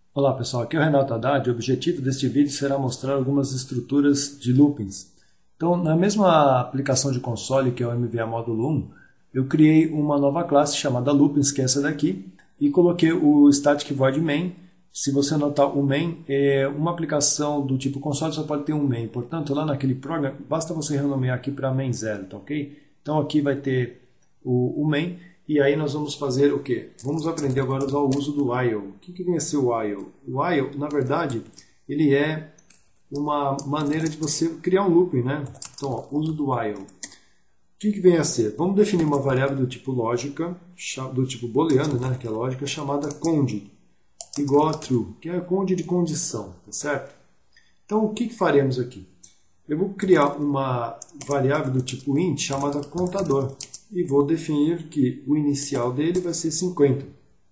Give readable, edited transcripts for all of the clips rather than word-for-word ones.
Olá pessoal, aqui é o Renato Haddad. O objetivo deste vídeo será mostrar algumas estruturas de loopings. Então, na mesma aplicação de console que é o MVA Módulo 1, eu criei uma nova classe chamada Loopings, que é essa daqui, e coloquei o Static Void Main. Se você notar, o main é uma aplicação do tipo console, só pode ter um main. Portanto, lá naquele programa, basta você renomear aqui para main 0, tá ok? Então aqui vai ter o main. E aí nós vamos fazer o quê? Vamos aprender agora a usar o uso do while. O que vem a ser o while? O while, na verdade, ele é uma maneira de você criar um looping, né? Então, ó, uso do while. O que vem a ser? Vamos definir uma variável do tipo lógica, do tipo booleano, né? Que é lógica, chamada cond, igual a true, que é cond de condição, tá certo? Então, o que faremos aqui? Eu vou criar uma variável do tipo int chamada contador. E vou definir que o inicial dele vai ser 50.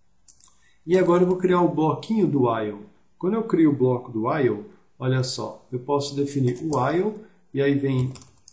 E agora eu vou criar o bloquinho do while. Quando eu crio o bloco do while, olha só, eu posso definir o while e aí vem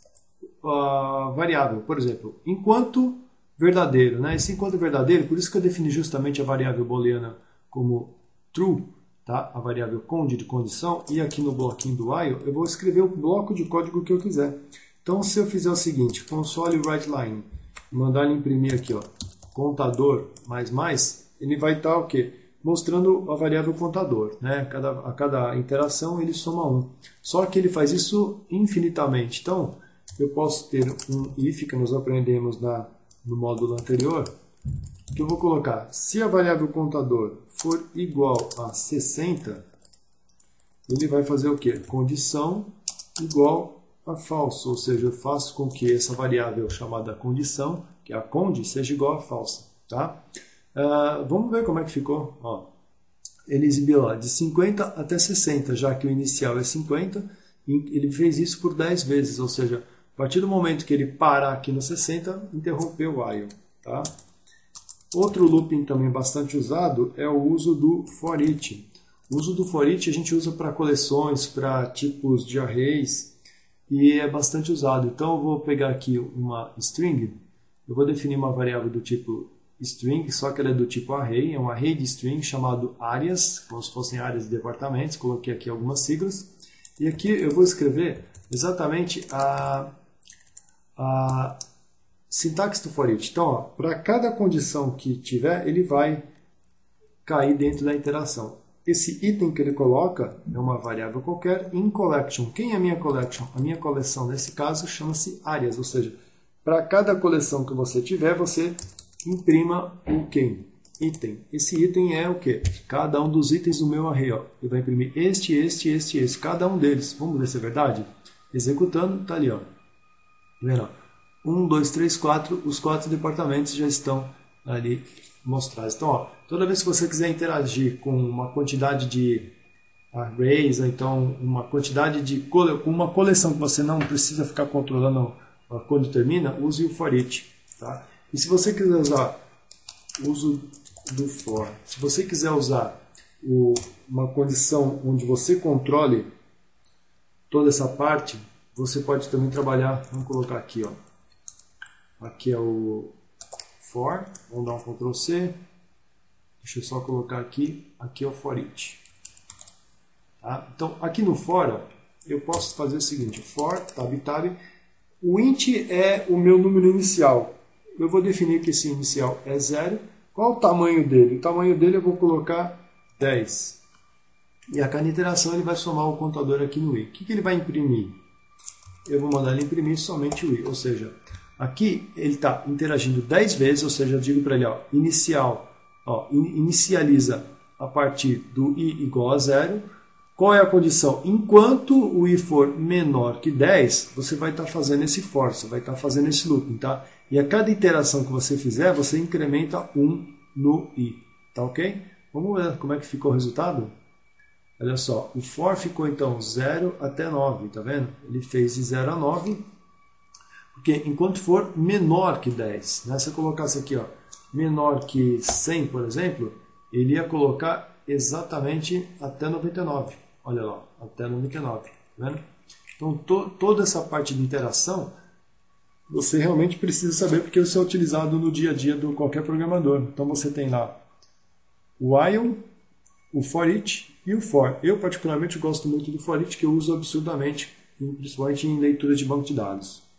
a variável, por exemplo, enquanto verdadeiro. Né? Esse enquanto verdadeiro, por isso que eu defini justamente a variável booleana como true, tá? A variável cond de condição, e aqui no bloquinho do while eu vou escrever o bloco de código que eu quiser. Então se eu fizer o seguinte, console writeLine, mandar ele imprimir aqui, ó, contador mais, ele vai estar o quê? Mostrando a variável contador, né? A cada interação ele soma 1. Só que ele faz isso infinitamente. Então, eu posso ter um if, que nós aprendemos no módulo anterior, que eu vou colocar, se a variável contador for igual a 60, ele vai fazer o quê? Condição igual a falso, ou seja, eu faço com que essa variável chamada condição, que é a cond, seja igual a falsa. Tá? Vamos ver como é que ficou. Ó, ele exibiu lá de 50 até 60, já que o inicial é 50, ele fez isso por 10 vezes, ou seja, a partir do momento que ele parar aqui no 60, interrompeu o while. Tá? Outro looping também bastante usado é o uso do for each. O uso do for each a gente usa para coleções, para tipos de arrays, e é bastante usado. Então eu vou pegar aqui uma string, eu vou definir uma variável do tipo string, só que ela é do tipo array, é um array de string chamado áreas, como se fossem áreas de departamentos, coloquei aqui algumas siglas, e aqui eu vou escrever exatamente a sintaxe do for each. Então, para cada condição que tiver, ele vai cair dentro da interação. Esse item que ele coloca é uma variável qualquer in collection. Quem é a minha collection? A minha coleção, nesse caso, chama-se áreas, ou seja, para cada coleção que você tiver, você imprima o quem? Item. Esse item é o quê? Cada um dos itens do meu array. Ó. Ele vai imprimir este, cada um deles. Vamos ver se é verdade? Executando, está ali. Ó. Tá vendo? 1, 2, 3, 4, os 4 departamentos já estão ali mostrados. Então, ó, toda vez que você quiser interagir com uma quantidade de arrays, ou então uma quantidade com uma coleção que você não precisa ficar controlando quando termina, use o for each. Tá? E se você quiser usar o uso do for, se você quiser usar uma condição onde você controle toda essa parte, você pode também trabalhar, vamos colocar aqui, ó. Aqui é o for, vamos dar um Ctrl C, deixa eu só colocar aqui é o for each. Tá? Então, aqui no for, ó, eu posso fazer o seguinte, for, tab, o int é o meu número inicial, eu vou definir que esse inicial é 0, qual o tamanho dele? O tamanho dele eu vou colocar 10, e a cada interação ele vai somar o contador aqui no i. O que ele vai imprimir? Eu vou mandar ele imprimir somente o i, ou seja, aqui ele está interagindo 10 vezes, ou seja, eu digo para ele, ó, inicial, ó, inicializa a partir do i igual a 0. Qual é a condição? Enquanto o i for menor que 10, você vai estar fazendo esse for, você vai estar fazendo esse looping, tá? E a cada interação que você fizer, você incrementa 1 no i, tá ok? Vamos ver como é que ficou o resultado? Olha só, o for ficou então 0 até 9, tá vendo? Ele fez de 0 a 9, porque enquanto for menor que 10, né? Se eu colocasse aqui, ó, menor que 100, por exemplo, ele ia colocar exatamente até 99. Olha lá, até 99. Tá vendo? Então, toda essa parte de interação, você realmente precisa saber, porque isso é utilizado no dia a dia de qualquer programador. Então, você tem lá o while, o for each e o for. Eu particularmente gosto muito do for each, que eu uso absurdamente, principalmente em leitura de banco de dados.